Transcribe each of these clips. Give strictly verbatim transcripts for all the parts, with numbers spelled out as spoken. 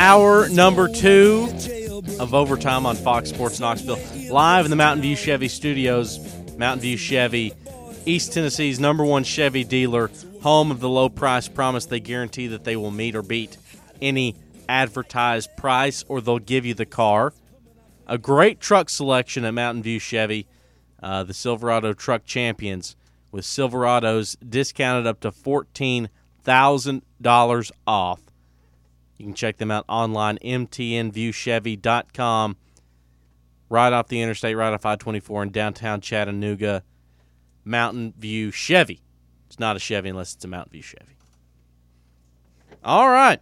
Hour number two of Overtime on Fox Sports Knoxville. Live in the Mountain View Chevy studios. Mountain View Chevy, East Tennessee's number one Chevy dealer, home of the low price promise. They guarantee that they will meet or beat any advertised price, or they'll give you the car. A great truck selection at Mountain View Chevy. Uh, the Silverado Truck Champions, with Silverados discounted up to fourteen thousand dollars off. You can check them out online, m t n view chevy dot com. Right off the interstate, right off I twenty-four in downtown Chattanooga. Mountain View Chevy. It's not a Chevy unless it's a Mountain View Chevy. All right.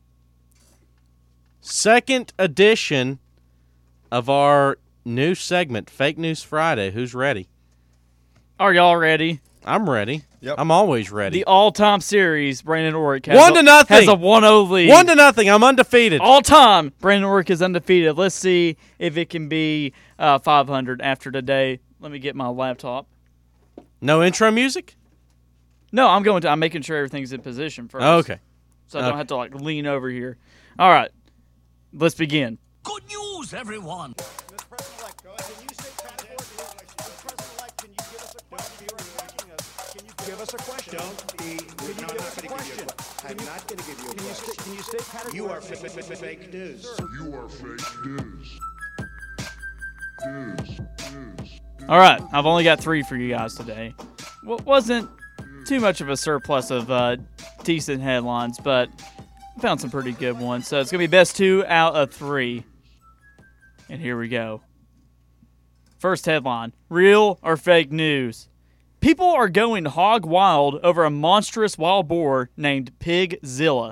Second edition of our new segment, Fake News Friday. Who's ready? Are y'all ready? I'm ready. Yep. I'm always ready. The all-time series, Brandon Orrick has One a, to nothing. has a one oh lead. One to nothing. I'm undefeated. All-time, Brandon Orrick is undefeated. Let's see if it can be uh, five hundred after today. Let me get my laptop. No intro music? No, I'm going to. I'm making sure everything's in position first. Okay. So I Okay. don't have to like lean over here. All right, let's begin. Good news, everyone. Mister President-elect, go ahead. Can you say transport? Mister President-elect, can you give us a question? You're attacking us. Can you give us a question? Don't be. Can you no, give I'm us a not question? going to give you a question. I'm not going to give you a Can you, question. sta- can you state categorically? You are f- f- f- fake news. You are fake news. News. News. All right, I've only got three for you guys today. Well, wasn't too much of a surplus of uh, decent headlines, but I found some pretty good ones. So it's going to be best two out of three. And here we go. First headline, real or fake news? People are going hog wild over a monstrous wild boar named Pigzilla.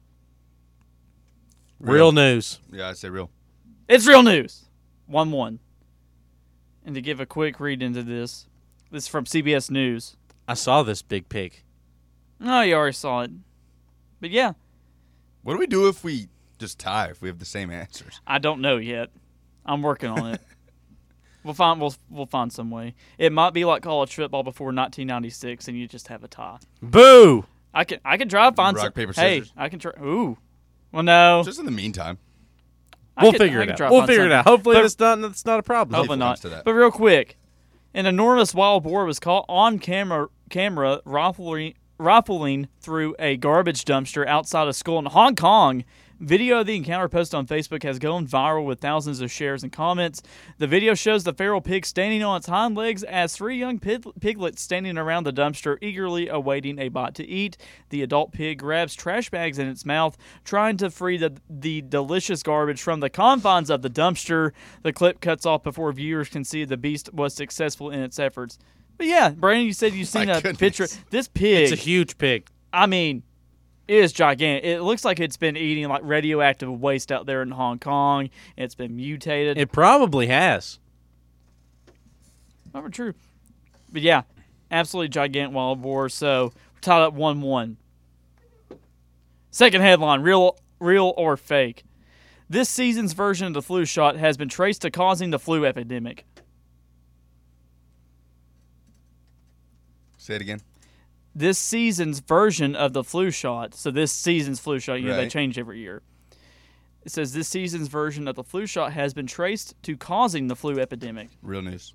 Real news. Yeah, I'd say real. It's real news. one one. And to give a quick read into this, this is from C B S News. I saw this big pig. Oh, you already saw it. But yeah, What do we do if we just tie, if we have the same answers? I don't know yet. I'm working on it. We'll find we'll we'll find some way. It might be like college football before nineteen ninety-six, and you just have a tie. Boo! I can I can try to find Rock, some. paper, hey, scissors. I can try. Ooh, well no. Just in the meantime. I We'll could- figure I it could out. try to We'll find figure it something. out. Hopefully But- that's not that's not a problem. Hopefully it not. comes to that. But real quick, an enormous wild boar was caught on camera camera rifling rifling through a garbage dumpster outside a school in Hong Kong. Video of the encounter posted on Facebook has gone viral with thousands of shares and comments. The video shows the feral pig standing on its hind legs as three young pig- piglets standing around the dumpster eagerly awaiting a bite to eat. The adult pig grabs trash bags in its mouth, trying to free the, the delicious garbage from the confines of the dumpster. The clip cuts off before viewers can see the beast was successful in its efforts. But yeah, Brandon, you said you've seen My a goodness. picture. This pig, It's a huge pig. I mean, it is gigantic. It looks like it's been eating like radioactive waste out there in Hong Kong. It's been mutated. It probably has. Not true. But yeah, absolutely gigantic wild boar. So we're tied up one one. Second headline, real real or fake? This season's version of the flu shot has been traced to causing the flu epidemic. Say it again. This season's version of the flu shot, so this season's flu shot, you know, they Right. change every year. It says this season's version of the flu shot has been traced to causing the flu epidemic. Real news.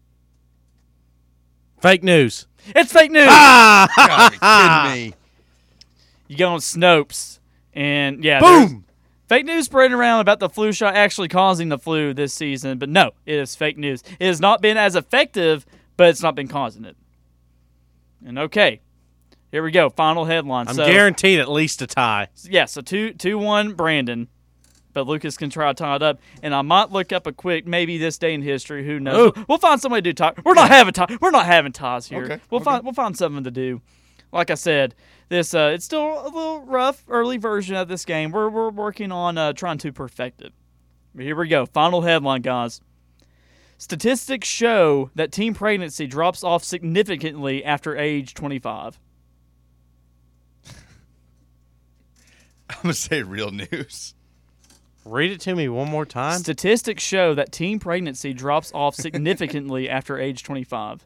Fake news. It's fake news! Ah! God, are you kidding me? You go on Snopes, and yeah, Boom! there's fake news spreading around about the flu shot actually causing the flu this season, but no, it is fake news. It has not been as effective, but it's not been causing it. And okay, here we go. Final headline. I'm so, guaranteed at least a tie. Yeah, so two, two, one, Brandon. But Lucas can try to tie it up, and I might look up a quick, maybe this day in history. Who knows? Ooh. We'll find somebody to do tie. We're not having tie. We're not having ties here. Okay, We'll okay. find we'll find something to do. Like I said, this uh, it's still a little rough early version of this game. We're we're working on uh, trying to perfect it. But here we go. Final headline, guys. Statistics show that teen pregnancy drops off significantly after age twenty-five. I'm going to say real news. Read it to me one more time. Statistics show that teen pregnancy drops off significantly after age twenty-five.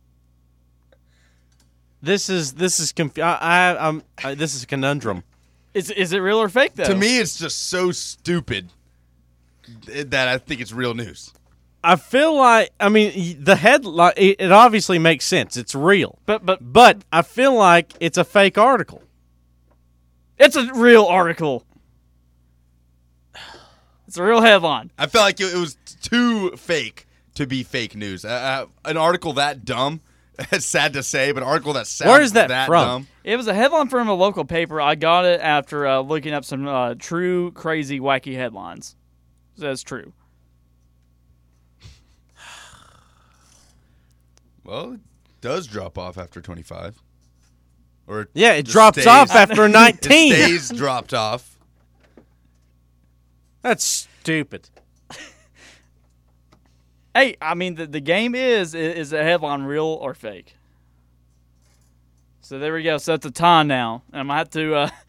This is this is conf- I, I I'm I, this is a conundrum. Is is it real or fake though? To me, it's just so stupid that I think it's real news. I feel like, I mean, the headline, it, it obviously makes sense. It's real. but but But I feel like it's a fake article. it's a real article. It's a real headline. I feel like it, it was too fake to be fake news. Uh, uh, an article that dumb, it's sad to say, but an article that sounds Where is that from? dumb. It was a headline from a local paper. I got it after uh, looking up some uh, true, crazy, wacky headlines. That's true. Well, it does drop off after twenty-five. Or Yeah, it just drops stays- off after It nineteen. stays dropped off. That's stupid. Hey, I mean, the, the game is, is a headline real or fake? So there we go. So it's a tie now. And I'm going to have to uh,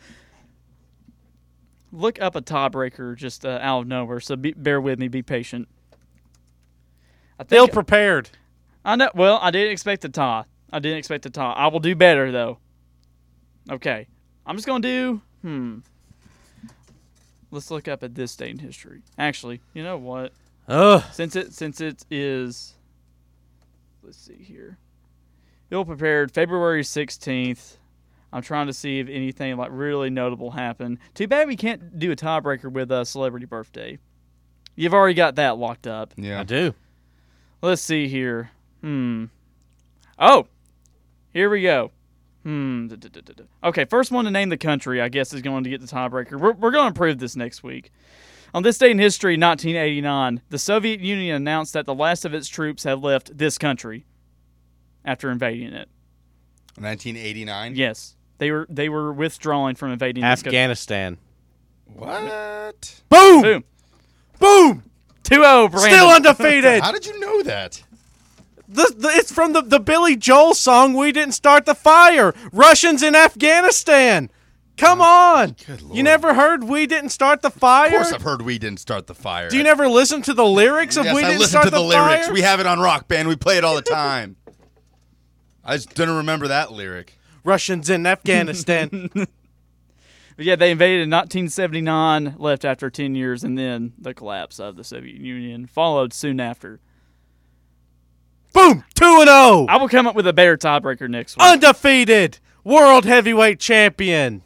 look up a tiebreaker just uh, out of nowhere. So be, bear with me. Be patient. I Ill think, prepared. I know. Well, I didn't expect a tie. I didn't expect a tie. I will do better, though. Okay. I'm just going to do, hmm. Let's look up at this date in history. Actually, you know what? Ugh. Since it since it is, let's see here. Ill prepared, February sixteenth. I'm trying to see if anything like really notable happened. Too bad we can't do a tiebreaker with a celebrity birthday. You've already got that locked up. Yeah. I do. Let's see here. Hmm. Oh, here we go. Hmm. Da, da, da, da, da. Okay, first one to name the country, I guess, is going to get the tiebreaker. We're, we're going to prove this next week. On this day in history, nineteen eighty-nine, the Soviet Union announced that the last of its troops had left this country after invading it. nineteen eighty-nine? Yes, they were they were withdrawing from invading this country. Afghanistan. What? Boom! Boom. Boom! two oh, Brandon. Still undefeated. How did you know that? The, the, it's from the, the Billy Joel song, We Didn't Start the Fire. Russians in Afghanistan. Come on. Good Lord. You never heard We Didn't Start the Fire? Of course I've heard We Didn't Start the Fire. Do you never listen to the lyrics of Yes, We I Didn't listen Start to the, the, lyrics. Fire? We have it on Rock Band. We play it all the time. I just didn't remember that lyric. Russians in Afghanistan. But yeah, they invaded in nineteen seventy-nine, left after ten years, and then the collapse of the Soviet Union followed soon after. Boom! two and oh. I will come up with a better tiebreaker next week. Undefeated. World heavyweight champion.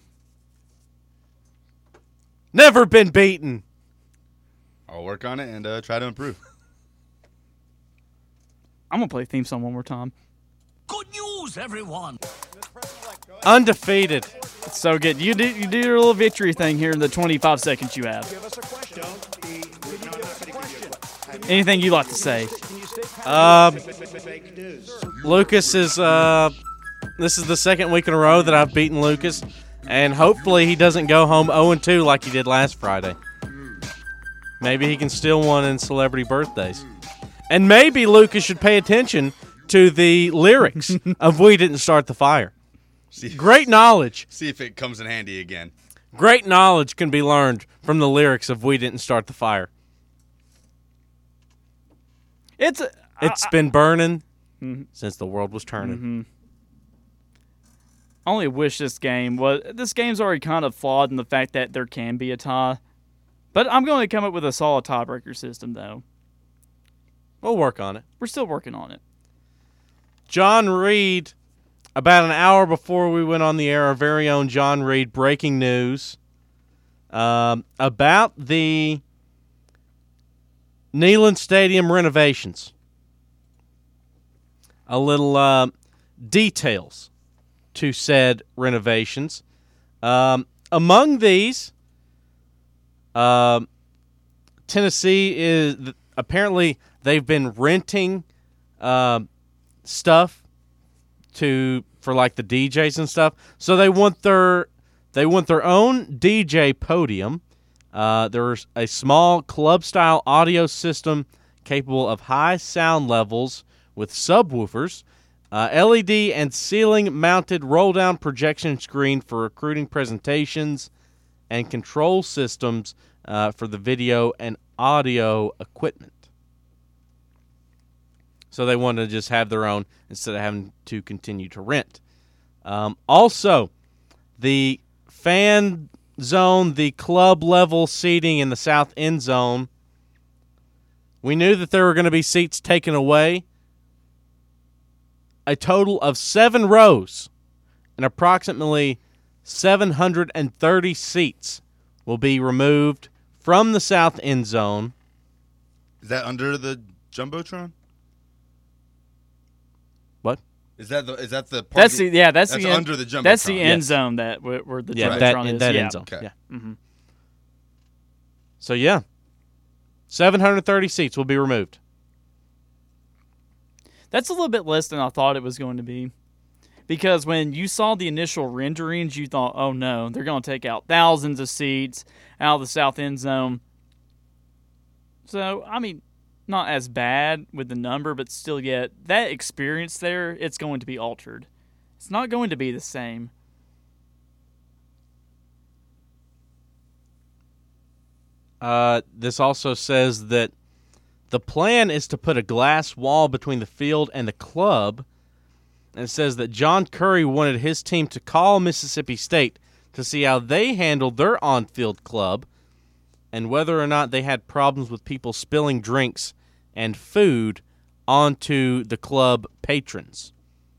Never been beaten. I'll work on it and uh, try to improve. I'm going to play the theme song one more time. Good news, everyone. Undefeated. It's so good. You do, you do your little victory thing here in the twenty-five seconds you have. Give us a question. Don't be. Can you give us a question? Anything you like to say? Can you state Um, fake news? Lucas is, uh, this is the second week in a row that I've beaten Lucas, and hopefully he doesn't go home oh and two like he did last Friday. Maybe he can steal one in celebrity birthdays. And maybe Lucas should pay attention to the lyrics of We Didn't Start the Fire. See, Great knowledge. see if it comes in handy again. Great knowledge can be learned from the lyrics of We Didn't Start the Fire. It's a, It's been burning Mm-hmm. since the world was turning. I only wish this game was. This game's already kind of flawed in the fact that there can be a tie. But I'm going to come up with a solid tiebreaker system, though. We'll work on it. We're still working on it. John Reed, about an hour before we went on the air, our very own John Reed, breaking news um, about the Neyland Stadium renovations. A little uh, details to said renovations. Um, among these, um, Tennessee is apparently they've been renting um, stuff to for like the D Js and stuff. So they want their they want their own D J podium. Uh, there's a small club style audio system capable of high sound levels with subwoofers, uh, L E D and ceiling mounted roll down projection screen for recruiting presentations, and control systems uh, for the video and audio equipment. So they want to just have their own instead of having to continue to rent. Um, also, the fan zone the club level seating in the south end zone. We knew that there were going to be seats taken away. A total of seven rows and approximately seven hundred thirty seats will be removed from the south end zone. Is that under the Jumbotron? What? Is that the is that the part That's the yeah. That's, that's the end, under the Jumbotron? That's the end Yes. zone that where, where the Yeah, Jumbotron that, is. in that yeah. end zone. Okay. Yeah. So, yeah, seven hundred thirty seats will be removed. That's a little bit less than I thought it was going to be. Because when you saw the initial renderings, you thought, oh no, they're going to take out thousands of seats out of the south end zone. So, I mean, not as bad with the number, but still yet, that experience there, it's going to be altered. It's not going to be the same. Uh, this also says that the plan is to put a glass wall between the field and the club. And it says that John Curry wanted his team to call Mississippi State to see how they handled their on-field club and whether or not they had problems with people spilling drinks and food onto the club patrons.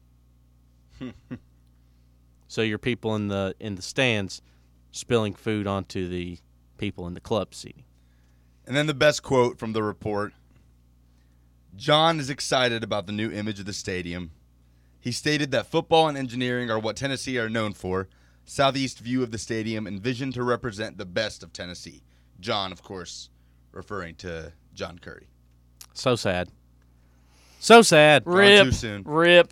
So your people in the in the stands spilling food onto the people in the club seating. And then the best quote from the report. John is excited about the new image of the stadium. He stated that football and engineering are what Tennessee are known for. Southeast view of the stadium envisioned to represent the best of Tennessee. John, of course, referring to John Curry. So sad. So sad. Gone Rip. too soon. Rip.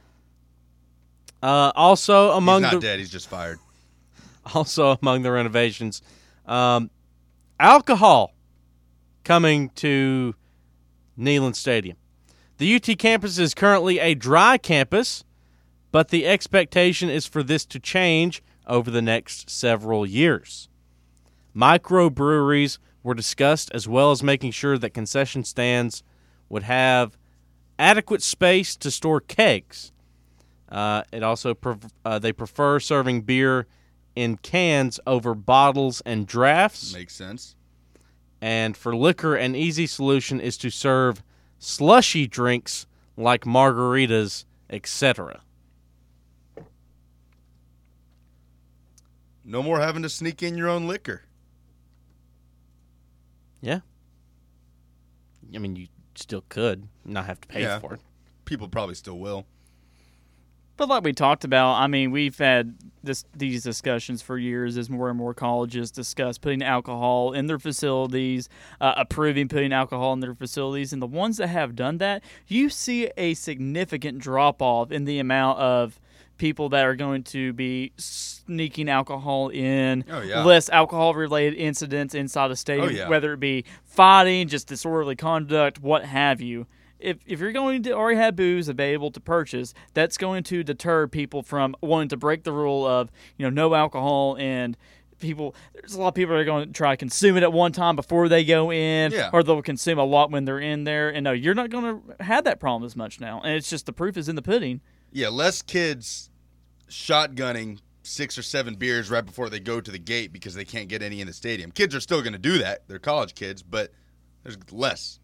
Uh, also among He's not the dead. He's just fired. also among the renovations, um, alcohol coming to Neyland Stadium. The U T campus is currently a dry campus, but the expectation is for this to change over the next several years. Microbreweries were discussed, as well as making sure that concession stands would have adequate space to store kegs. Uh, it also pref- uh, they prefer serving beer in cans over bottles and drafts. Makes sense. And for liquor, an easy solution is to serve slushy drinks like margaritas, et cetera. No more having to sneak in your own liquor. Yeah. I mean, you still could not have to pay Yeah. for it. People probably still will. But like we talked about, I mean, we've had this these discussions for years as more and more colleges discuss putting alcohol in their facilities, uh, approving putting alcohol in their facilities. And the ones that have done that, you see a significant drop-off in the amount of people that are going to be sneaking alcohol in, Oh, yeah. less alcohol-related incidents inside the stadium, Oh, yeah. whether it be fighting, just disorderly conduct, what have you. If if you're going to already have booze available to purchase, that's going to deter people from wanting to break the rule of, you know, no alcohol, and people there's a lot of people that are going to try to consume it at one time before they go in, Yeah. or they'll consume a lot when they're in there. And no, you're not going to have that problem as much now. And it's just the proof is in the pudding. Yeah, less kids shotgunning six or seven beers right before they go to the gate because they can't get any in the stadium. Kids are still going to do that. They're college kids, but there's less.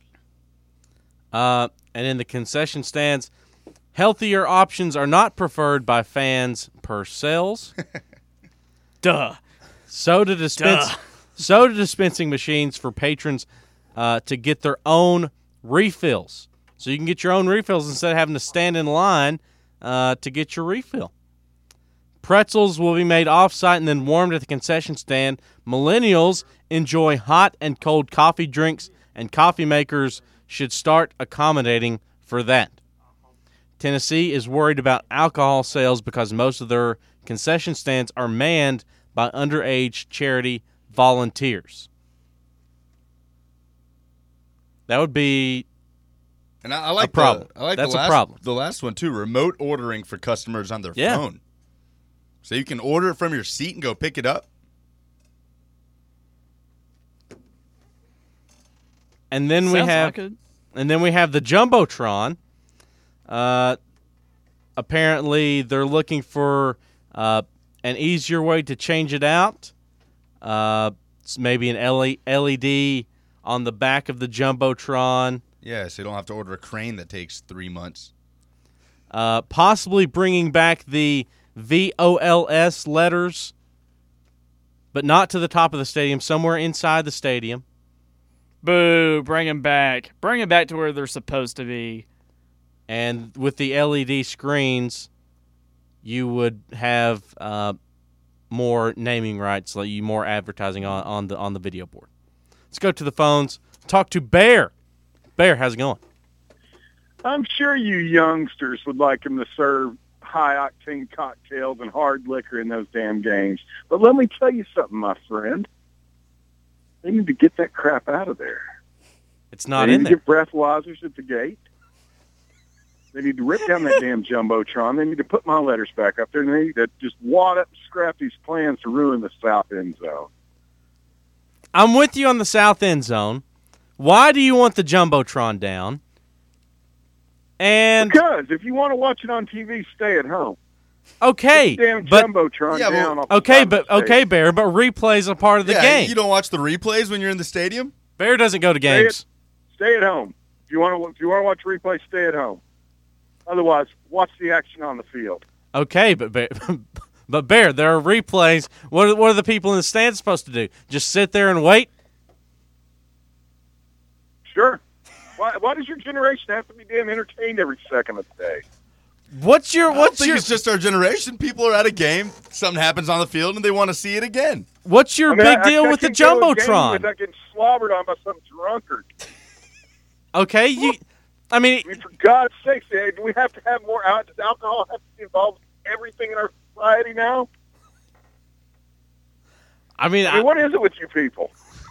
Uh, and in the concession stands, healthier options are not preferred by fans per sales. Duh. Soda dispense, Duh. soda dispensing machines for patrons uh, to get their own refills. So you can get your own refills instead of having to stand in line uh, to get your refill. Pretzels will be made off-site and then warmed at the concession stand. Millennials enjoy hot and cold coffee drinks, and coffee makers should start accommodating for that. Tennessee is worried about alcohol sales because most of their concession stands are manned by underage charity volunteers. That would be And I, I like A problem. The, I like That's the a last, problem. The last one too, remote ordering for customers on their Yeah. phone. So you can order it from your seat and go pick it up. And then we Sounds have like it. and then we have the Jumbotron. Uh, apparently they're looking for uh, an easier way to change it out. Uh, it's maybe an L E D on the back of the Jumbotron. Yeah, so you don't have to order a crane that takes three months. Uh, possibly bringing back the V O L S letters, but not to the top of the stadium, somewhere inside the stadium. Boo, bring them back. Bring them back to where they're supposed to be. And with the L E D screens, you would have uh, more naming rights, like you more advertising on, on the on the video board. Let's go to the phones. Talk to Bear. Bear, how's it going? I'm sure you youngsters would like him to serve high-octane cocktails and hard liquor in those damn games. But let me tell you something, my friend. They need to get that crap out of there. It's not they in need there. to get breathalyzers at the gate. They need to rip down that damn Jumbotron. They need to put my letters back up there. And they need to just wad up and scrap these plans to ruin the south end zone. I'm with you on the south end zone. Why do you want the Jumbotron down? And Because if you want to watch it on T V, stay at home. okay, Put the damn but Jumbotron Yeah, well, down. off the okay, side but of the okay, stage. Bear, but replays are part of the yeah, game. you don't watch the replays when you're in the stadium? Bear doesn't go to Stay games. at, stay at home. If you want to, if you want to watch replay, stay at home. Otherwise, watch the action on the field. Okay, but Bear, but Bear, there are replays. What are, what are the people in the stands supposed to do? Just sit there and wait? Sure. Why, why does your generation have to be damn entertained every second of the day? What's your I don't what's think your it's just our generation. People are at a game, something happens on the field, and they want to see it again. what's your I mean, big I- deal I with the can't go to a game Jumbotron? without getting slobbered on by some drunkard. Okay, you. I mean, I mean, for God's sakes, eh, do we have to have more al- does alcohol have to be involved in everything in our society now? I mean, I mean, what is it with you people?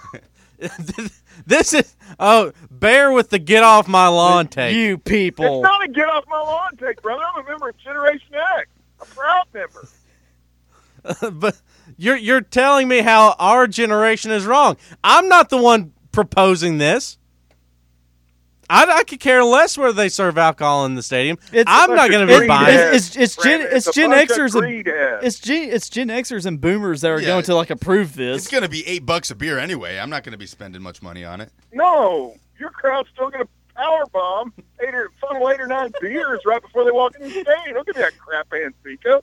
this is oh Bear with the get off my lawn take. You people. It's not a get off my lawn take, brother. I'm a member of Generation X. A proud member. But you're you're telling me how our generation is wrong. I'm not the one proposing this. I, I could care less whether they serve alcohol in the stadium. It's- I'm not going to be Greed buying it. heads, It's it's Gen Brandon. it's a Gen bunch of Xers and greed heads. it's Gen it's Gen Xers and Boomers that are Yeah. going to like approve It's this. going to be eight bucks a beer anyway. I'm not going to be spending much money on it. No, your crowd's still going to power bomb eight or funnel eight or nine beers right before they walk in the stadium. Don't give me that crap, Antico.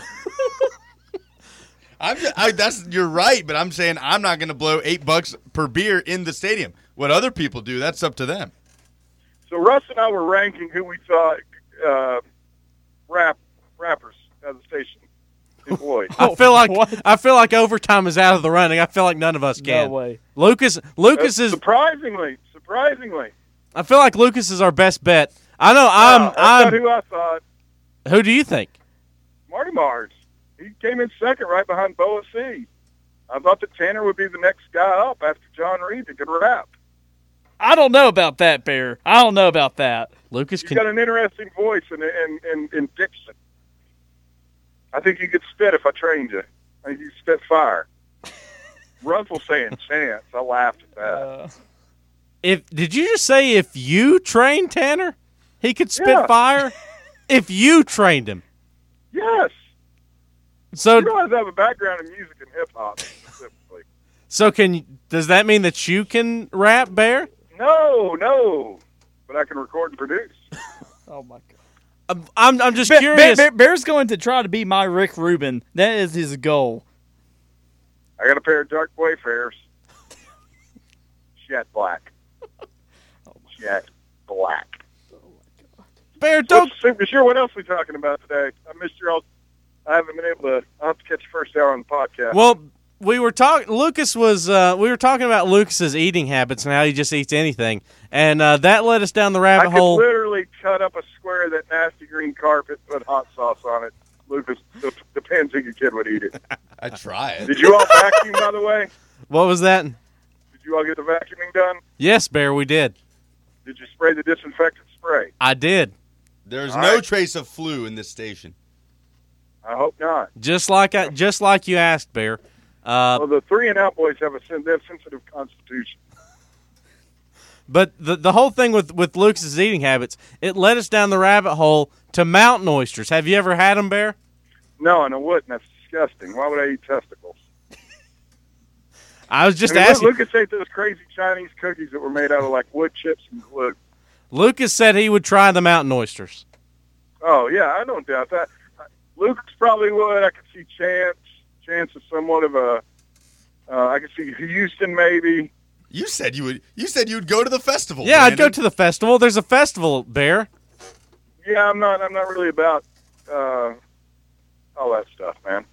I'm just, I, that's you're right, but I'm saying I'm not going to blow eight bucks per beer in the stadium. What other people do, that's up to them. So Russ and I were ranking who we thought uh, rap rappers at the station employed. I feel like What? I feel like overtime is out of the running. I feel like none of us can. No way. Lucas Lucas Uh, is surprisingly, surprisingly. I feel like Lucas is our best bet. I know I'm Uh, that's not I'm who I thought. who do you think? Marty Mars. He came in second right behind Boa C. I thought that Tanner would be the next guy up after John Reed that could rap. I don't know about that, Bear. I don't know about that. Lucas He's can got an interesting voice and in, in, in diction. I think you could spit if I trained you. I think you could spit fire. Russell saying chance. I laughed at that. Uh, If did you just say if you trained Tanner, he could spit Yeah. fire? If you trained him. Yes. So You don't have to have a background in music and hip hop specifically. so can does that mean that you can rap, Bear? No, no. But I can record and produce. oh my god. I'm I'm, I'm just Bear, curious. Bear, Bear's going to try to be my Rick Rubin. That is his goal. I got a pair of dark Wayfarers. Jet black. Jet black. Bear, don't What's super sure what else we talking about today? I missed your all. I haven't been able to. I'll have to catch the first hour on the podcast. Well, we were talking. Lucas was. Uh, we were talking about Lucas's eating habits and how he just eats anything, and uh, that led us down the I rabbit could hole. literally cut up a square of that nasty green carpet, put hot sauce on it. Lucas, it depends who your kid would eat it. I try it. Did you all vacuum, by the way? What was that? Did you all get the vacuuming done? Yes, Bear, we did. Did you spray the disinfectant spray? I did. There's All no right. trace of flu in this station. I hope not. Just like I, just like you asked, Bear. Uh, Well, the three and out boys have a sen- they have sensitive constitution. but the the whole thing with with Lucas's eating habits, it led us down the rabbit hole to mountain oysters. Have you ever had them, Bear? No, and I wouldn't. That's disgusting. Why would I eat testicles? I was just I mean, asking. Lucas ate those crazy Chinese cookies that were made out of like wood chips and glue. Lucas said he would try the mountain oysters. Oh yeah, I don't doubt that. Lucas probably would. I could see Chance. Chance is somewhat of a. Uh, I could see Houston maybe. You said you would. You said you would go to the festival. Yeah, I'd go Brandon. to the festival. There's a festival, Bear. Yeah, I'm not. I'm not really about uh, all that stuff, man.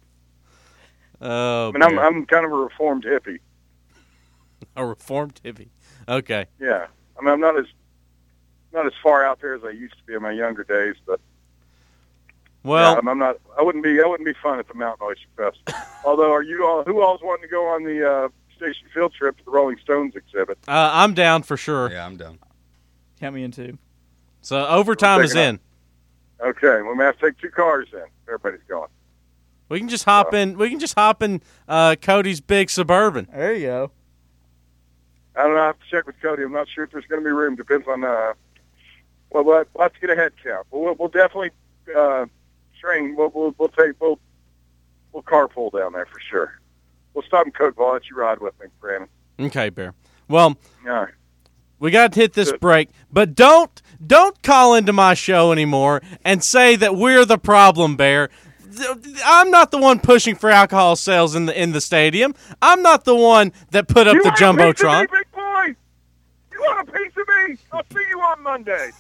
Oh, I mean, I'm Bear. I'm kind of a reformed hippie. A reformed hippie. Okay. Yeah, I mean, I'm not as not as far out there as I used to be in my younger days, but Well, yeah, I'm, I'm not. I wouldn't be. I wouldn't be fun at the Mountain Oyster Festival. Although, are you all? Who all's wanting to go on the uh, station field trip to the Rolling Stones exhibit? uh, I'm down for sure. Yeah, I'm done. Count me in two. So overtime is taking in. Okay, we may have to take two cars then. Everybody's going. We can just hop in. We can just hop in uh, Cody's big Suburban. There you go. I don't know. I have to check with Cody. I'm not sure if there's going to be room. Depends on. Uh, well, we'll we'll have to get a head count. But we'll, we'll definitely uh, train. We'll, we'll we'll take we'll we'll carpool down there for sure. We'll stop in Coke. I'll let you ride with me, Brandon. Okay, Bear. Well, All right. we got to hit this Good. break, but don't don't call into my show anymore and say that we're the problem, Bear. I'm not the one pushing for alcohol sales in the in the stadium. I'm not the one that put up You the want a piece of jumbotron. me, big boy? You want a piece of me? I'll see you on Monday.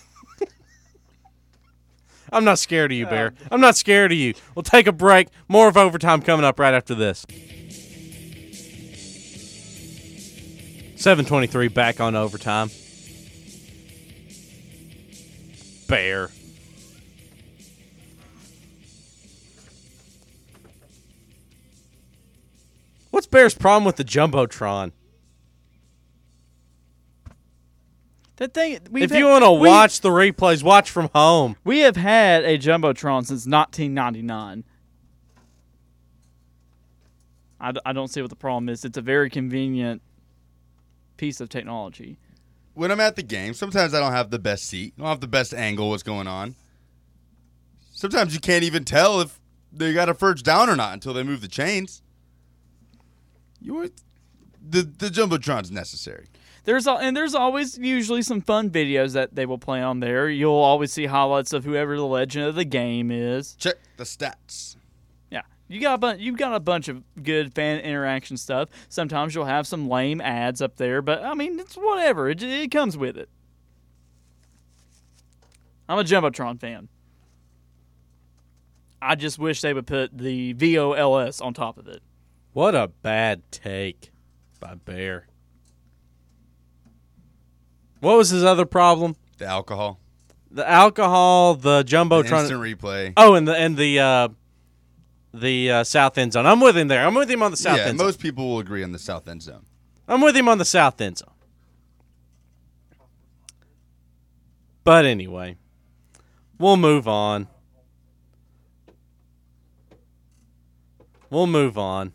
I'm not scared of you, Bear. I'm not scared of you. We'll take a break. More of overtime coming up right after this. seven twenty-three back on overtime. Bear. What's Bear's problem with the jumbotron? That thing. We've If had- you want to we- watch the replays, watch from home. we have had a jumbotron since nineteen ninety-nine. I, d- I don't see what the problem is. It's a very convenient piece of technology. When I'm at the game, sometimes I don't have the best seat. I don't have the best angle. What's going on? Sometimes you can't even tell if they got a first down or not until they move the chains. You were, the the jumbotron's necessary. There's al- and there's always usually some fun videos that they will play on there. You'll always see highlights of whoever the legend of the game is. Check the stats. Yeah, you got a bunch. You've got a bunch of good fan interaction stuff. Sometimes you'll have some lame ads up there, but I mean it's whatever. It, it comes with it. I'm a jumbotron fan. I just wish they would put the V O L S on top of it. What a bad take by Bear. What was his other problem? The alcohol. The alcohol, the The jumbotron. instant replay. Oh, and the and the uh, the uh, south end zone. I'm with him there. I'm with him on the south yeah, end zone. most people will agree on the south end zone. I'm with him on the south end zone. But anyway, we'll move on. We'll move on.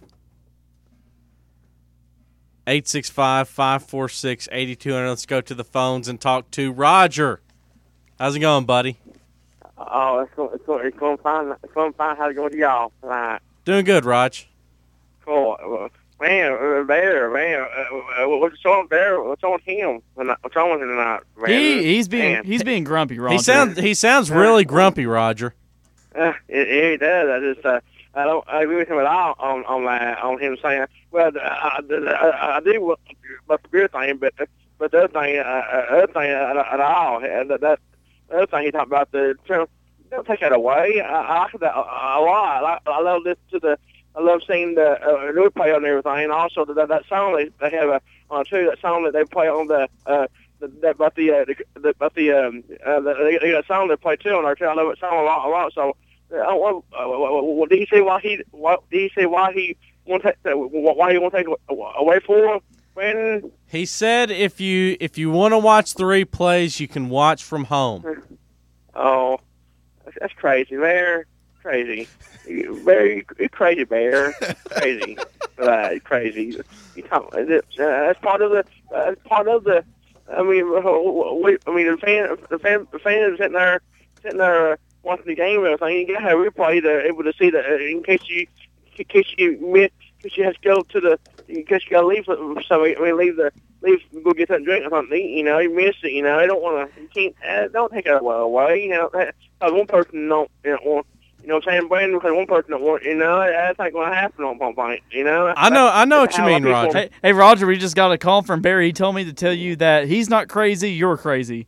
eight six five, five four six, eight two zero zero. Let's go to the phones and talk to Roger. How's it going, buddy? Oh, it's going, it's going, it's going fine. It's going fine. How's it going to y'all tonight? Doing good, Raj. Cool. Well, man, uh, Bear, man, uh, uh, what's wrong there? What's wrong with him? tonight? What's wrong with him tonight, man? He he's being Man. he's being grumpy, Roger. He sounds he sounds really grumpy, Roger. Uh, it, it does. I just, uh, I don't I agree with him at all on on uh, on him saying, well, I, I, I, I do about the beer thing, but but the other thing, uh, uh, other thing at, at all, uh, that, that other thing he talked about the term, don't take that away. I, I like that a, a lot. I, I love this to the. I love seeing the uh, new play on everything, and also that that song they, they have uh, on too. That song that they play on the uh, the, that about the, uh, the, the about the um uh, the, they got a song they play too on there too. I love that song a lot, a lot. So, uh, what, uh, what, what, did he say why he what did he say why he want to take why he want to take away for him? Brandon? He said if you if you want to watch the replays, you can watch from home. Oh, that's, that's crazy, Bear. Crazy. Very crazy, Bear. Crazy. Uh, crazy. You talk, uh, that's part of the. Uh, that's part of the. I mean, we, I mean, the fan, the fan, the fans sitting there, sitting there, watching the game and everything. You got to have replay to able to see that uh, in case you in case you miss, in case you have to go to the in case you got to leave. So I mean, leave the leave go get something to drink or something. You know, you miss it. You know, they don't want to. You can't. Uh, don't take it away. You know, because one person don't. You know, want, you know what I'm saying, Brandon? Because one person don't want. You know, that's not going to happen on one point. You know. That's, I know. I know what that's you how mean, people- Roger. Hey, hey, Roger, we just got a call from Barry. He told me to tell you that he's not crazy. You're crazy.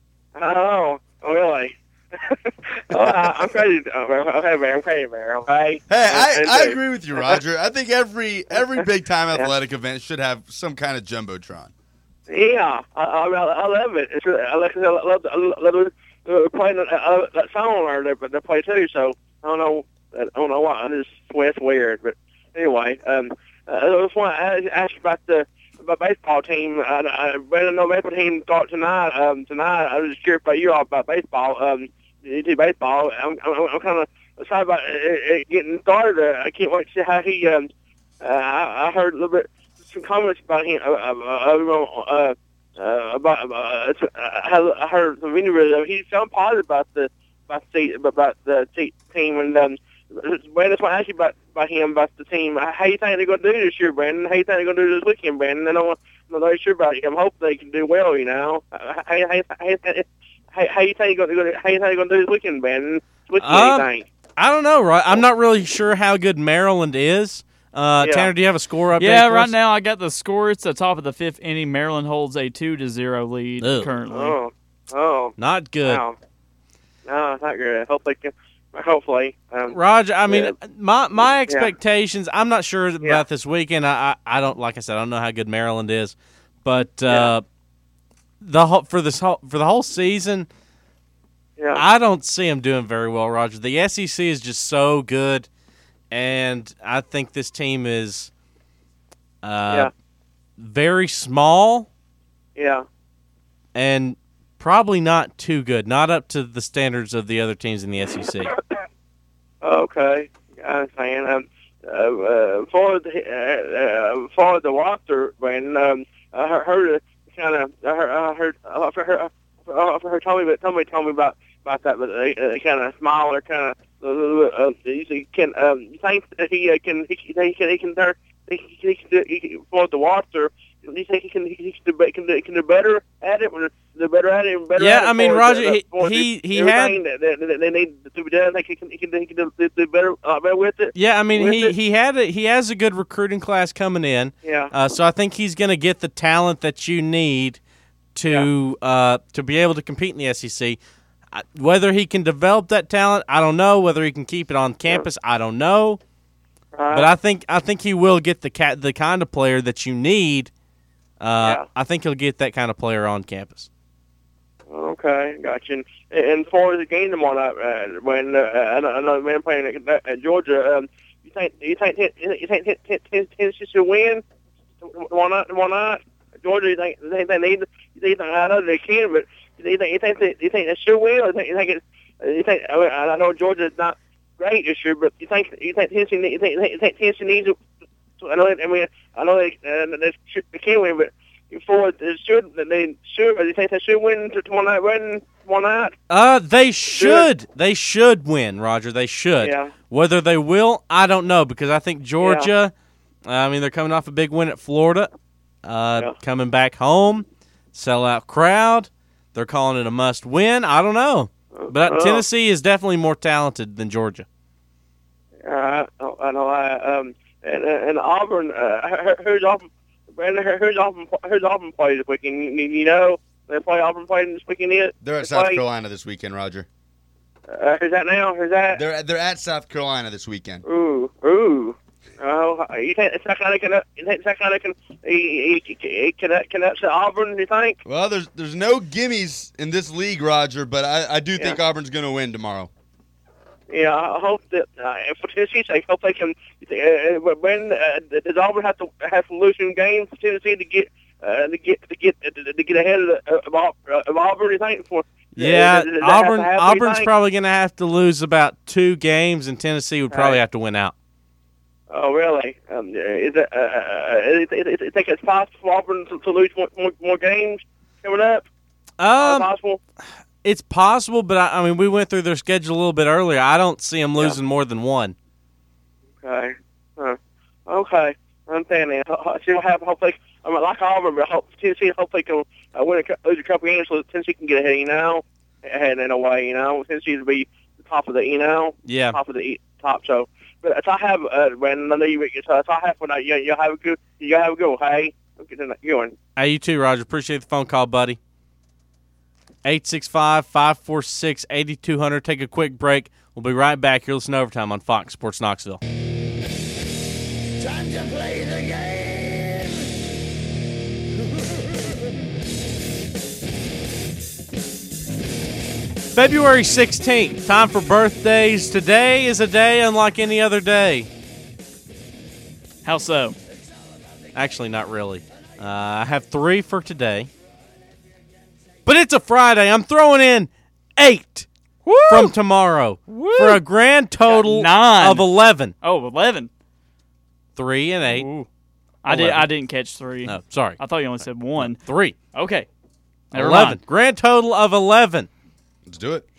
Oh, oh really? oh, I, I'm crazy. Okay, man. I'm crazy, man. Okay. Hey, I, And- I and- agree with you, Roger. I think every every big time athletic event should have some kind of jumbotron. Yeah, I, I, I love it. It's, I love, I love, I love uh, playing that, uh, that song there, they, they play too. So I don't know, I don't know why. I just well, it's weird, but anyway, um, uh, I just want to ask you about the about baseball team. I, I better know baseball team start tonight. Um, tonight, I was just curious about you all about baseball. Um, you do baseball. I'm, I'm, I'm kind of excited about it, it getting started. Uh, I can't wait to see how he. Um, uh, I, I heard a little bit. Some comments about him. Uh, uh, uh, uh, about uh, I heard some videos. He sounded positive about the about the about the team, and um, Brandon, I asked you about about him about the team. How you think they're going to do this year, Brandon? How you think they're going to do this weekend, Brandon? I don't, I'm not very sure about it. I'm hoping they can do well. You know, how how how, how, how you think you're going to how you think they're going to do this weekend, Brandon? What Um, do you think? I don't know, right? I'm not really sure how good Maryland is. Uh, Yeah. Tanner, do you have a score update? Yeah, for right us? now I got the score. It's the top of the fifth inning. Maryland holds a two to zero lead Ugh. currently. Oh, oh, Not good. wow. No, it's not good. Hopefully, can, hopefully. Um, Roger, I mean, Yeah. my my expectations. I'm not sure about Yeah. this weekend. I, I I don't like I said. I don't know how good Maryland is, but uh, the whole, for this whole for the whole season, yeah. I don't see them doing very well. Roger, the S E C is just so good, and I think this team is uh, Yeah. very small Yeah. and probably not too good. Not up to the standards of the other teams in the S E C. Okay, I understand. Um, uh, uh, for the uh, uh, for the roster, Brandon, um, I heard, heard kind of I heard I heard I heard, I heard tell me, but tell me, tell me about about that. But they, uh, kind of smile or kind of a little bit. Uh, you can um, you think that he uh, can he, he can he can turn he can he can, do, he can for the roster. Do you think he can he can do, can do, can do better at it? Do better at it? Better Yeah, at it I mean, for Roger, the- he- for the- he- he everything that, that, that they need to be done. I think he can he can, he can do, do better uh, better with it. Yeah, I mean, With he, it? he had a, he has a good recruiting class coming in. Yeah. Uh, so I think he's going to get the talent that you need to uh, to be able to compete in the S E C. I- Whether he can develop that talent, I don't know. Whether he can keep it on campus, I don't know. Right. But I think I think he will get the cat the kind of player that you need. Uh, Yeah. I think he'll get that kind of player on campus. Okay, gotcha. And, and for the game tomorrow night, uh, when uh, another man playing at, at Georgia, um, you think you think you think Tennessee should win? Why not? Why not? Georgia, you think, you think they need? You think I know they can, but you think you think they, you think they should win, or you think you think, it, you think I, mean, I know Georgia's not great this year, but you think you think Tennessee you think, you think Tennessee needs? I know. I mean, I know they uh, they, should, they can win, but. For they should they should do you think they should win tomorrow night? Win tomorrow night? Uh, they should. They should win, Roger. They should. Yeah. Whether they will, I don't know, because I think Georgia. Uh, I mean, they're coming off a big win at Florida. Uh, Yeah. coming back home, sellout crowd. They're calling it a must-win. I don't know, but Oh. Tennessee is definitely more talented than Georgia. Uh, I I know. I um and and Auburn. Uh, who's Auburn? Brandon, who's Auburn? Who's Auburn play this weekend? You, you know, they play Auburn play this weekend. Yet They're at They South play? Carolina this weekend, Roger. Uh, who's that now? Who's that? They're they're at South Carolina this weekend. Ooh, ooh. Oh, you think South Carolina can? You think South Carolina can? He, he, he, can can upset Auburn? You think? Well, there's there's no gimmies in this league, Roger, but I, I do think Yeah. Auburn's going to win tomorrow. Yeah, I hope that uh, for Tennessee's sake, hope they can. Uh, when uh, does Auburn have to have some losing games for Tennessee to get uh, to get to get to, to get ahead of, the, of, Au- of Auburn? You think? For Yeah, does- does that have Auburn. to happen, you Auburn's think? probably going to have to lose about two games, and Tennessee would probably Right. have to win out. Oh, really? Um, is it? Uh, uh, is, is, is, think it's possible for Auburn to, to lose more, more, more games coming up? Uh, Um, possible. It's possible, but I, I mean, we went through their schedule a little bit earlier. I don't see them losing yeah. more than one. Okay. Huh. Okay. I'm saying that. See what happens. Hopefully, I mean, like Auburn, but hope, Tennessee hopefully can uh, win a, lose a couple games so Tennessee can get ahead, you know, ahead in a way, you know. Tennessee to be the top of the, you know, yeah, top of the top. So, but if I have, uh, Brandon, I know you, so if I have one, you you have a good, you have a good, hey, get going. Hey, you too, Roger. Appreciate the phone call, buddy. eight six five, five four six, eight two zero zero. Take a quick break. We'll be right back. You're listening to Overtime on Fox Sports Knoxville. Time to play the game. February sixteenth, time for birthdays. Today is a day unlike any other day. How so? Actually, not really. Uh, I have three for today. But it's a Friday. I'm throwing in eight Woo! from tomorrow Woo! for a grand total nine. of eleven. Oh, eleven. Three and eight. Ooh. I did. I didn't catch three. No, sorry. I thought you only said one. Three. Okay. Never eleven. Mind. Grand total of eleven. Let's do it.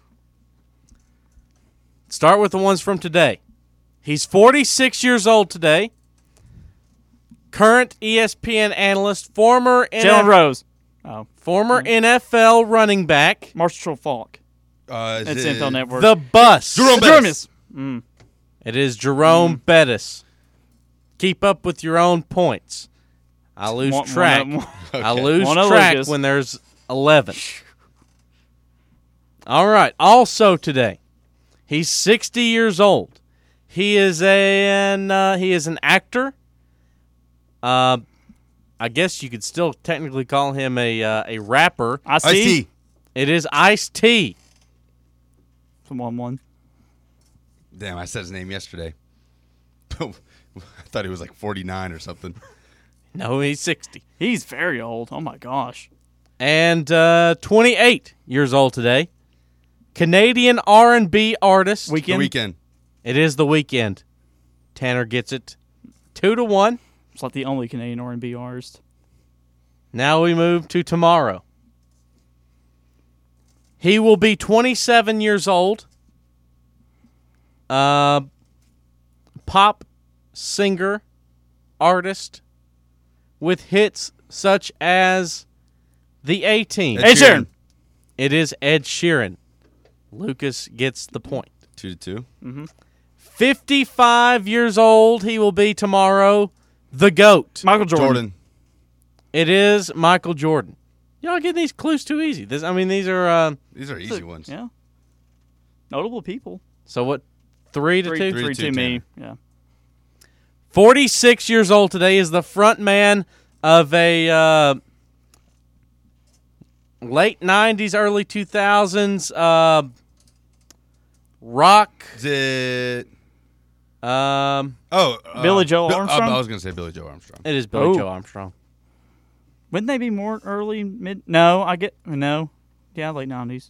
Start with the ones from today. He's forty-six years old today. Current E S P N analyst, former Jalen N F- Rose. Oh. Former mm. N F L running back. Marshall Falk. Uh, It's it N F L Network. The bus. Jerome Jerome Bettis. Mm. It is Jerome Mm. Bettis. Keep up with your own points. I lose One- track. one of- Okay. I lose One of track Lucas. when there's eleven. All right. Also today, he's sixty years old. He is an uh, he is an actor. Uh, I guess you could still technically call him a uh, a rapper. Ice-T. It is Ice-T. From one one. Damn, I said his name yesterday. I thought he was like forty-nine or something. No, he's sixty. He's very old. Oh my gosh. And uh, twenty-eight years old today. Canadian R and B artist. Weekend. The Weekend. It is The Weekend. Tanner gets it. Two to one. It's like the only Canadian R and B artist. Now we move to tomorrow. He will be twenty-seven years old. Uh, pop singer, artist, with hits such as The A-Team. Ed Sheeran. It is Ed Sheeran. Lucas gets the point. Two to two. Mm-hmm. fifty-five years old he will be tomorrow. The GOAT. Michael Jordan. Jordan. It is Michael Jordan. Y'all getting these clues too easy. This, I mean, these are... Uh, These are easy ones. Yeah. Notable people. so what? Three to Three, two? three, Three to to two, me. Yeah. forty-six years old today is the front man of a uh, late nineties, early two thousands uh, rock. Is it? Um, Oh, uh, Billy Joe Bill- Armstrong? uh, I was going to say Billy Joe Armstrong. it is Billy Oh. Joe Armstrong. Wouldn't they be more early, mid? No, I get, no. Yeah, late nineties.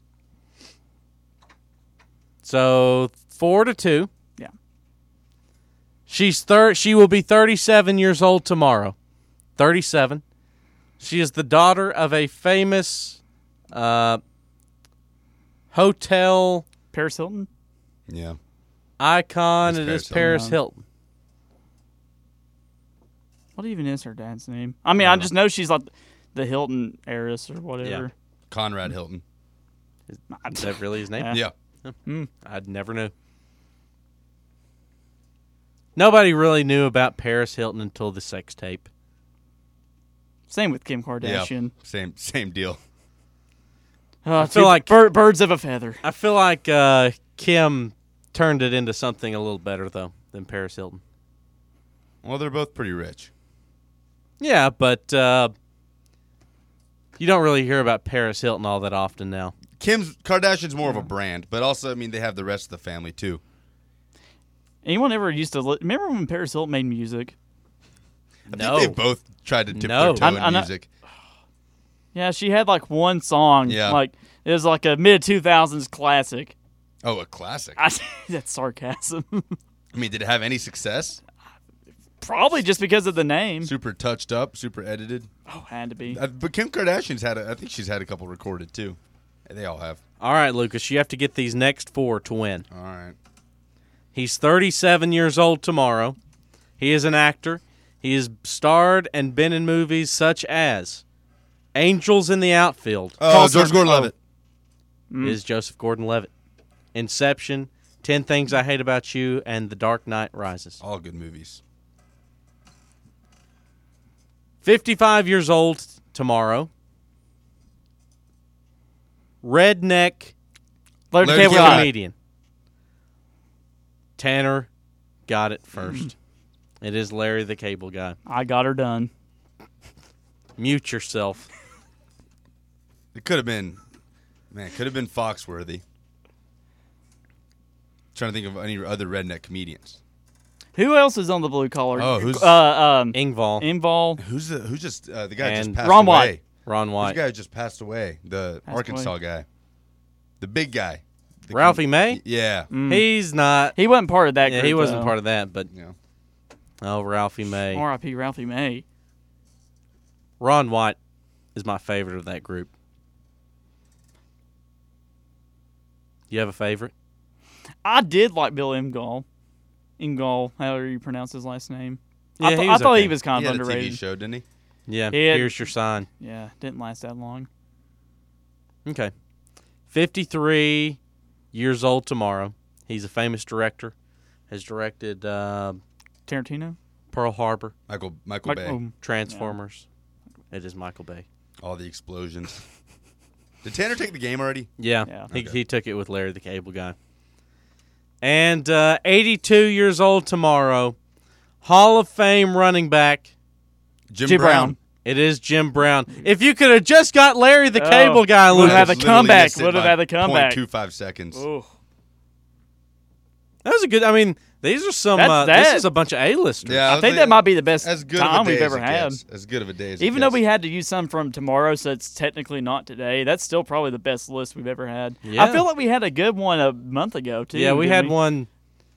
So four to two. Yeah. She's thir- She will be thirty-seven years old tomorrow. thirty-seven. She is the daughter of a famous uh, hotel Paris Hilton? Yeah. icon. It's It is Paris Paris Hilton. Hilton. What even is her dad's name? I mean, I just know she's like the Hilton heiress or whatever. Conrad Hilton. Is that really his name? Yeah. Yeah. Mm. I'd never knew. Nobody really knew about Paris Hilton until the sex tape. Same with Kim Kardashian. Yeah. Same same deal. Uh, I feel two like- bir- birds of a feather. I feel like uh, Kim turned it into something a little better, though, than Paris Hilton. Well, they're both pretty rich. Yeah, but uh, you don't really hear about Paris Hilton all that often now. Kim's Kardashian's more of a brand, but also, I mean, they have the rest of the family, too. Anyone ever used to li- remember when Paris Hilton made music? I No. think they both tried to dip No. their toe I'm- in I'm not- music. Yeah, she had like one song. Yeah. Like it was like a mid two thousands classic. Oh, a classic. I, that's sarcasm. I mean, did it have any success? Probably just because of the name. Super touched up, super edited. Oh, had to be. Uh, but Kim Kardashian's had, a, I think she's had a couple recorded, too. They all have. All right, Lucas, you have to get these next four to win. All right. He's thirty-seven years old tomorrow. He is an actor. He has starred and been in movies such as Angels in the Outfield. Oh, George Gordon-Levitt. Mm. Is Joseph Gordon-Levitt. Inception, Ten Things I Hate About You, and The Dark Knight Rises. All good movies. fifty-five years old tomorrow. Redneck Larry the Larry Cable Cable Guy. comedian. Tanner got it first. It is Larry the Cable Guy. I got her done. Mute yourself. It could have been, man, it could have been Foxworthy. Trying to think of any other redneck comedians. Who else is on the blue collar? Oh, who's- uh, um, Ingval. Ingval. Who's the who's just uh, the guy And just passed Ron away? White. Ron Who's White. the guy who just passed away? The Passed Arkansas away. guy, the big guy. The Ralphie com- May? Yeah. Mm. He's not. He wasn't part of that Yeah, group, he wasn't though. part of that, but Yeah. oh, Ralphie May. R I P Ralphie May. Ron White is my favorite of that group. You have a favorite? I did like Bill Ingall. Ingall, however you pronounce his last name. I, Yeah, th- he I was thought okay. he was kind He of had a T V underrated. show, didn't he? Yeah. He had- Here's your sign. Yeah, didn't last that long. Okay. fifty-three years old tomorrow. He's a famous director. Has directed uh, Tarantino? Pearl Harbor, Michael Michael Like, Bay. um, Transformers. It is Michael Bay. All the explosions. Did Tanner take the game already? Yeah. Yeah. He, Okay. he took it with Larry the Cable Guy. And uh, eighty-two years old tomorrow. Hall of Fame running back. Jim, Jim Brown. Brown. It is Jim Brown. If you could have just got Larry the Oh, Cable Guy, would Lucas. have had the Literally comeback. missed it Would have by had the comeback. zero point two five seconds. Ooh. That was a good. I mean, these are some. That's Uh, that. this is a bunch of A-listers. Yeah, I think that might be the best as good time of a day we've as ever it had. gets. As good of a day as Even it though gets. we had to use some from tomorrow, so it's technically not today, that's still probably the best list we've ever had. Yeah. I feel like we had a good one a month ago, too. Yeah, we didn't had one.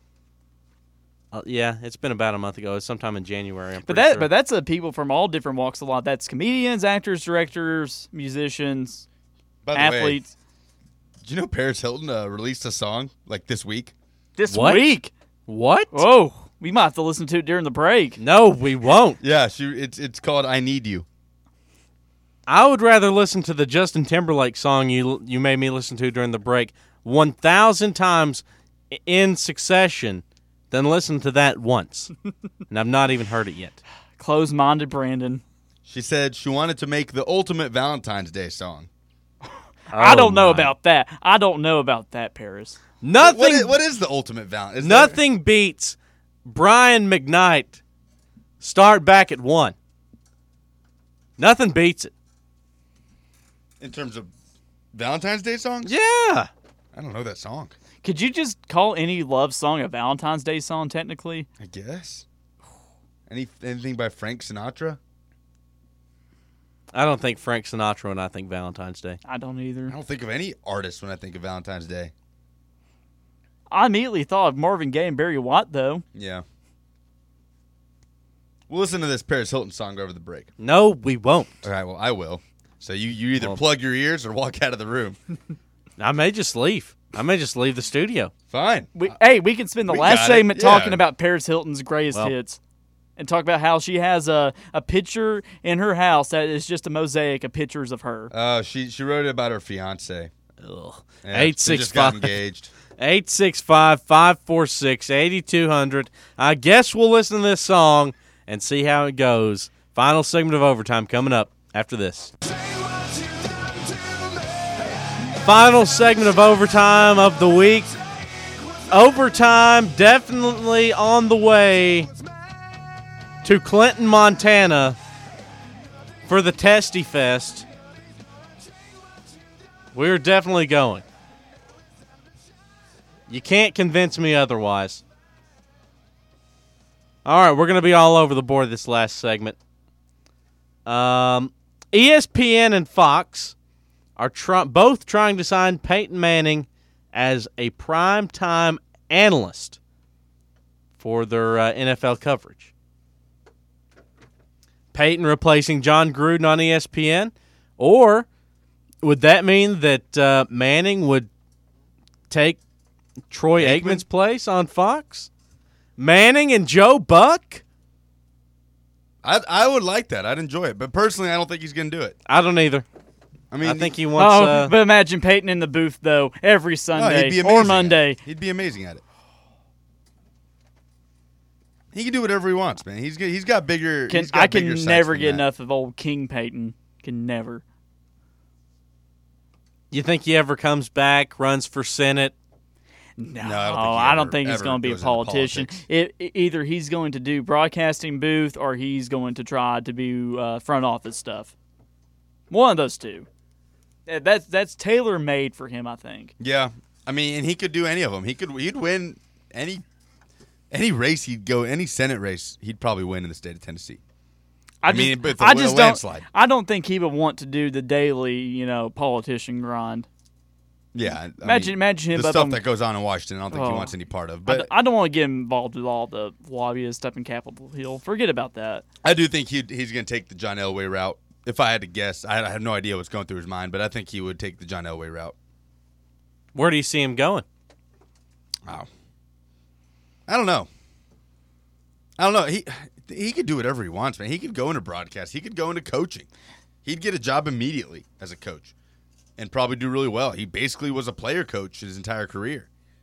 Uh, yeah, it's been about a month ago. It's sometime in January. I'm But pretty that, sure. but that's uh, people from all different walks of life. That's comedians, actors, directors, musicians, By the athletes. Way, did you know Paris Hilton uh, released a song like this week? This What? week. What? Whoa, we might have to listen to it during the break. No, we won't. Yeah, she. It's it's called "I Need You." I would rather listen to the Justin Timberlake song you you made me listen to during the break one thousand times in succession than listen to that once. And I've not even heard it yet. Close-minded Brandon. She said she wanted to make the ultimate Valentine's Day song. I don't know my. about that. I don't know about that, Paris. Nothing. What is, what is the ultimate Valentine's? Nothing beats Brian McKnight. Start back at one. Nothing beats it. in terms of Valentine's Day songs? Yeah. I don't know that song. Could you just call any love song a Valentine's Day song, technically? I guess. Any anything by Frank Sinatra? I don't think Frank Sinatra when I think Valentine's Day. I don't either. I don't think of any artist when I think of Valentine's Day. I immediately thought of Marvin Gaye and Barry White, though. Yeah. We'll listen to this Paris Hilton song over the break. No, we won't. All right, well, I will. So you, you either Well- plug your ears or walk out of the room. I may just leave. I may just leave the studio. Fine. We, hey, we can spend the we last got it, segment yeah. talking about Paris Hilton's greatest Well. hits and talk about how she has a, a picture in her house that is just a mosaic of pictures of her. Uh, she she wrote it about her fiance. Ugh. Yeah, Eight they six just got five engaged. eight six five five four six eighty two hundred. I guess we'll listen to this song and see how it goes. Final segment of Overtime coming up after this. Final segment of Overtime of the week. Overtime definitely on the way to Clinton, Montana for the Testy Fest. We're definitely going. You can't convince me otherwise. All right, we're going to be all over the board this last segment. Um, E S P N and Fox are try- both trying to sign Peyton Manning as a primetime analyst for their uh, N F L coverage. Peyton replacing John Gruden on E S P N, or Would that mean that uh, Manning would take Troy Aikman? Aikman's place on Fox? Manning and Joe Buck? I I would like that. I'd enjoy it. But personally, I don't think he's going to do it. I don't either. I mean, I think he wants. Oh, uh, but imagine Peyton in the booth though every no, Sunday he'd be or amazing Monday. at it. He'd be amazing at it. He can do whatever he wants, man. He's got, he's got bigger. Can, he's got I can bigger sights never than get that. enough of old King Peyton. Can never. you think he ever comes back, runs for Senate? No, I don't think he I don't ever- think he's ever going to be a goes into politician. politics. It, it- either he's going to do broadcasting booth or he's going to try to do uh, front office stuff. One of those two. That- That's that's tailor made for him, I think. Yeah, I mean, and he could do any of them. He could. He'd win any any race. He'd go any Senate race. He'd probably win in the state of Tennessee. I, I mean, just, but the- I with a just don't. landslide. I don't think he would want to do the daily, you know, politician grind. Yeah, I Imagine- mean, imagine him the up stuff on- that goes on in Washington. I don't think he Oh. wants any part of. I, But d- I don't want to get involved with all the lobbyists up in Capitol Hill. Forget about that. I do think he he's going to take the John Elway route. If I had to guess, I I have no idea what's going through his mind, but I think he would take the John Elway route. Where do you see him going? Wow. I don't know. I don't know. He he could do whatever he wants, man. He could go into broadcast. He could go into coaching. He'd get a job immediately as a coach and probably do really well. He basically was a player coach his entire career.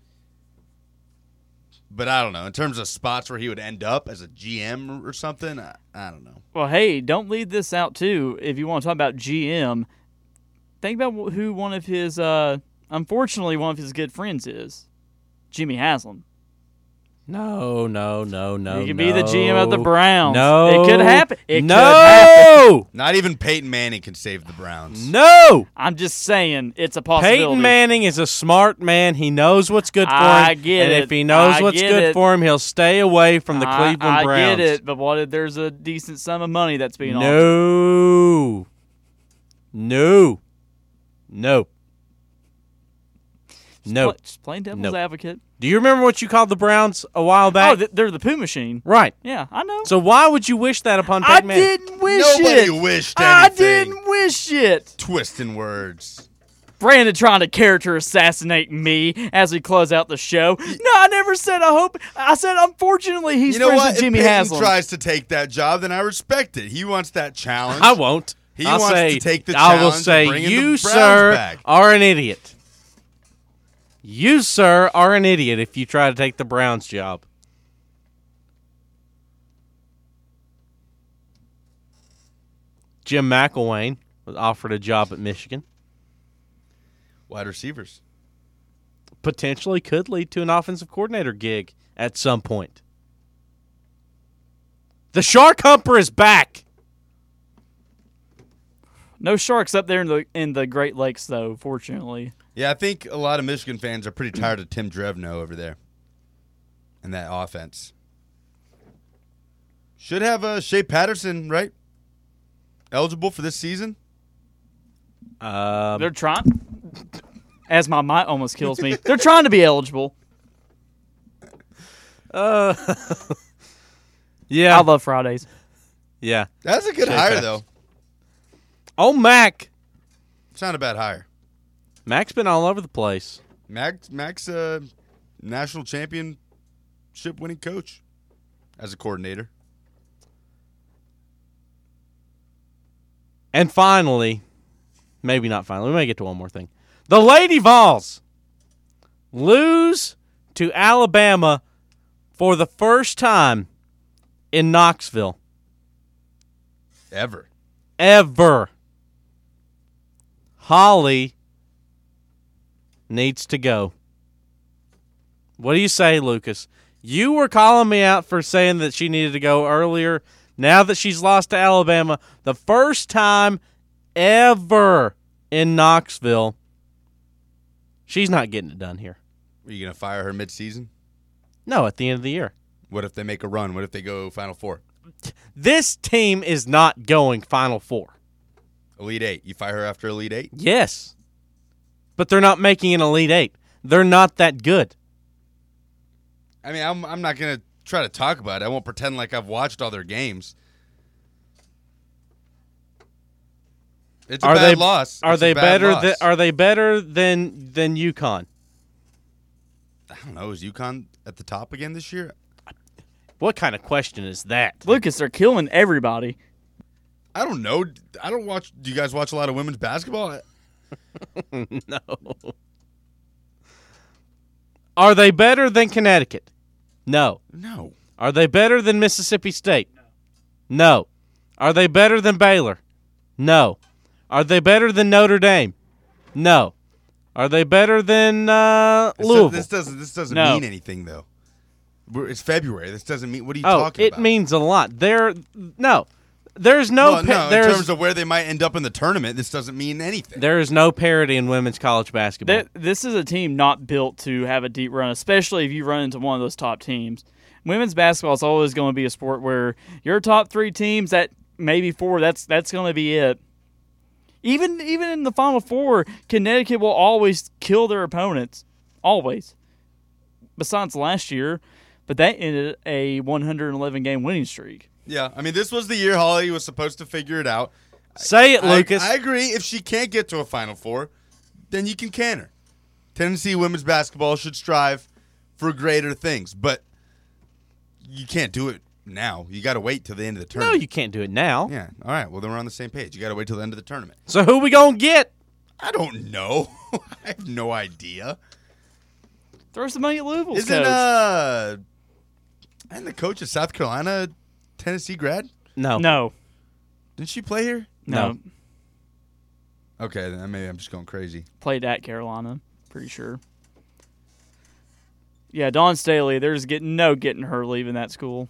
But I don't know. In terms of spots where he would end up as a G M or something, I, I don't know. Well, hey, don't leave this out too. If you want to talk about G M, think about wh- who one of his, uh, unfortunately, one of his good friends is. Jimmy Haslam. No, no, no, no. He could no. be the G M of the Browns. No, It could happen. It no, could happen. Not even Peyton Manning can save the Browns. no. I'm just saying it's a possibility. Peyton Manning is a smart man. He knows what's good for him. I get and it. if he knows I what's get good it. for him, he'll stay away from the I- Cleveland I Browns. get it, but what if there's a decent sum of money that's being offered? No. No. No. No. Pl- Just playing devil's Nope. advocate. Do you remember what you called the Browns a while back? Oh, th- they're the poo machine. right. Yeah, I know. So why would you wish that upon I Peyton Manning? didn't wish Nobody it. wished I anything. didn't wish it. Twisting words. Brandon trying to character assassinate me as we close out the show. No, I never said I hope. I said unfortunately he's You know friends what? with Jimmy if Peyton Haslam. tries to take that job, then I respect it. He wants that challenge. I won't. He I'll wants say, to take the I will challenge of say, bringing the you, Browns sir, back." are an idiot. You, sir, are an idiot if you try to take the Browns job. Jim McElwain was offered a job at Michigan. Wide receivers. Potentially could lead to an offensive coordinator gig at some point. The Shark Humper is back. No sharks up there in the in the Great Lakes though, fortunately. Yeah, I think a lot of Michigan fans are pretty tired of Tim Drevno over there and that offense. Should have uh, Shea Patterson, right? Eligible for this season? Um, They're trying. As my mic almost kills me, they're trying to be eligible. uh, yeah, I love Fridays. yeah. That's a good Shea hire, Patterson. though. Oh, Mac. It's not a bad hire. Mac's been all over the place. Mac, Mac's a national championship winning coach as a coordinator. And finally, maybe not finally, we may get to one more thing. The Lady Vols lose to Alabama for the first time in Knoxville. Ever. Ever. Holly needs to go. What do you say, Lucas? You were calling me out for saying that she needed to go earlier. Now that she's lost to Alabama, the first time ever in Knoxville, she's not getting it done here. Are you going to fire her midseason? No, at the end of the year. What if they make a run? What if they go Final Four? This team is not going Final Four. Elite Eight. You fire her after Elite Eight? Yes. But they're not making an Elite Eight. They're not that good. I mean, I'm, I'm not going to try to talk about it. I won't pretend like I've watched all their games. It's a Are bad they loss. Are It's a they bad better? loss. Than, are they better than than UConn? I don't know. Is UConn at the top again this year? What kind of question is that? Lucas, they're killing everybody. I don't know. I don't watch. Do you guys watch a lot of women's basketball? No. Are they better than Connecticut? No. No. Are they better than Mississippi State? No. No. Are they better than Baylor? No. Are they better than Notre Dame? No. Are they better than uh, This Louisville? Does, this doesn't. This doesn't No. mean anything though. We're, it's February. This doesn't mean. What are you oh, talking it about? means a lot. There, no. There's no. Well, pa- no. In there's, terms of where they might end up in the tournament, this doesn't mean anything. there is no parity in women's college basketball. Th- This is a team not built to have a deep run, especially if you run into one of those top teams. Women's basketball is always going to be a sport where your top three teams, that maybe four, that's that's going to be it. Even even in the Final Four, Connecticut will always kill their opponents, always. Besides last year, but that ended a one hundred eleven game winning streak. Yeah, I mean, this was the year Holly was supposed to figure it out. Say it, I- Lucas. I, agree. If she can't get to a Final Four, then you can can her. Tennessee women's basketball should strive for greater things, but you can't do it now. You got to wait till the end of the no, tournament. you can't do it now. Yeah. All right. Well, then we're on the same page. You got to wait till the end of the tournament. So who we gonna get? I don't know. I have no idea. Throw some money at Louisville's Isn't coach. uh, and the coach of South Carolina, Tennessee grad? No. no, Didn't she play here? no, No. Okay, then maybe I'm just going crazy. played at Carolina, pretty sure. Yeah, Dawn Staley, there's getting no getting her leaving that school.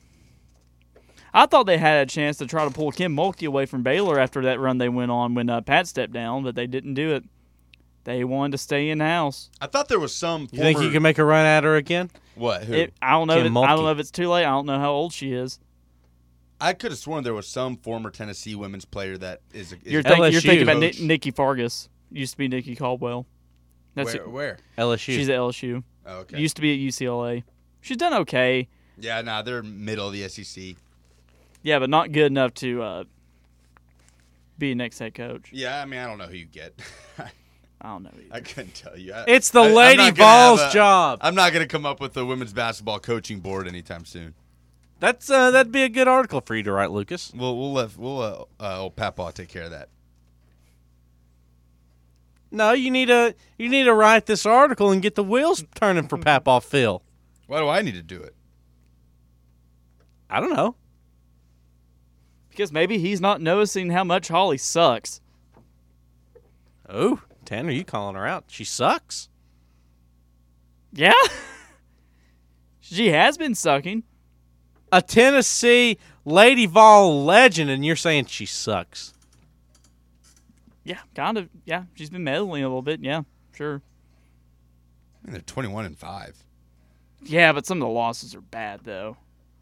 I thought they had a chance to try to pull Kim Mulkey away from Baylor after that run they went on when uh, Pat stepped down, but they didn't do it. They wanted to stay in house. I thought there was some. You think you can make a run at her again? What? Who? It, I don't know. If Kim it, I Mulkey. don't know if it's too late. I don't know how old she is. I could have sworn there was some former Tennessee women's player that is. is You're, think, you're L S U thinking about coach. Ni- Nikki Fargas. Used to be Nikki Caldwell. That's where? it. Where? L S U. She's at L S U. Oh, okay. Used to be at U C L A. She's done okay. yeah, nah, they're middle of the S E C. Yeah, but not good enough to uh, be a next head coach. Yeah, I mean, I don't know who you get. I don't know either. I couldn't tell you. I, It's the I- I'm Lady not gonna have Vols a- job. I'm not going to come up with the women's basketball coaching board anytime soon. That's uh, that'd be a good article for you to write, Lucas. We'll we'll let we'll uh, uh, old Papaw take care of that. No, you need to you need to write this article and get the wheels turning for Papaw Phil. Why do I need to do it? I don't know. Because maybe he's not noticing how much Holly sucks. Oh, Tanner, you calling her out? She sucks. Yeah. She has been sucking. A Tennessee Lady Vol legend, and you're saying she sucks. Yeah, kind of. Yeah, she's been meddling a little bit. Yeah, sure. I mean, they're twenty-one and five. Yeah, but some of the losses are bad, though.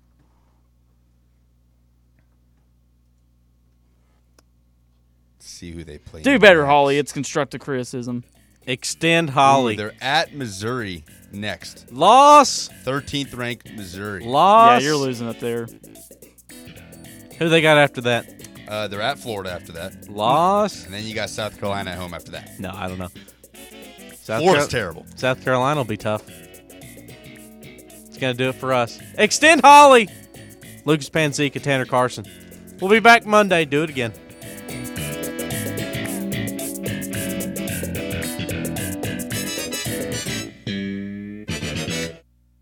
Let's see who they play. Do better, Holly. It's constructive criticism. Extend Holly. Ooh, they're at Missouri next. Loss. thirteenth ranked Missouri. Loss. Yeah, you're losing up there. Who they got after that? Uh, they're at Florida after that. Loss. And then you got South Carolina at home after that. No, I don't know. South Florida's Carol- terrible. South Carolina will be tough. It's going to do it for us. Extend Holly. Lucas Panzica, Tanner Carson. We'll be back Monday. Do it again.